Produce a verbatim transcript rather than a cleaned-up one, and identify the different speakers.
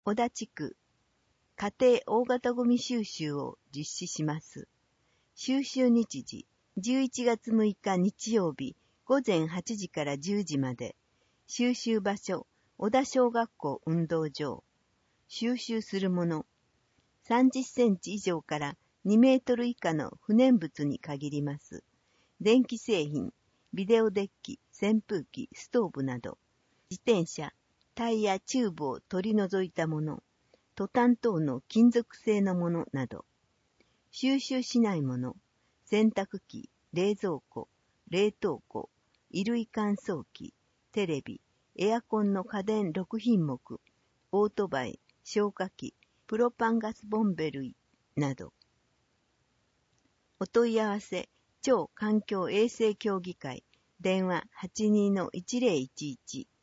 Speaker 1: 小田地区、家庭大型ゴミ収集を実施します。収集日時、じゅういちがつむいか日曜日、ごぜんはちじからじゅうじまで。収集場所、小田小学校運動場。収集するもの、さんじゅっセンチ以上からにメートル以下の不燃物に限ります。電気製品、ビデオデッキ、扇風機、ストーブなど。自転車、タイヤ、チューブを取り除いたもの、トタン等の金属製のものなど。収集しないもの、洗濯機、冷蔵庫、冷凍庫、衣類乾燥機、テレビ、エアコンの家電ろくひんもく、オートバイ、消火器、プロパンガスボンベ類など。お問い合わせ、超環境衛生協議会、電話 はちにーのいちぜろいちいち。